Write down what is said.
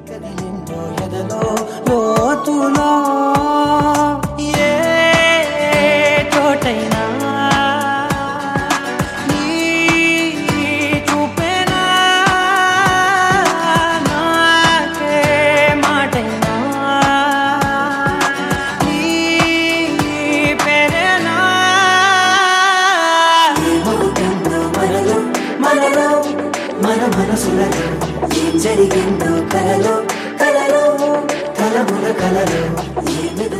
కదిలిందో ఎదలో లోతులో ఏ చోటైనా నీ చూపేనా నాకే మాటైనా నీ పేరేనా ఏమవుతుందో మనలో మనలో మన మనసులలో ఏం జరిగిందో కలలో కలలో కలముల కలలో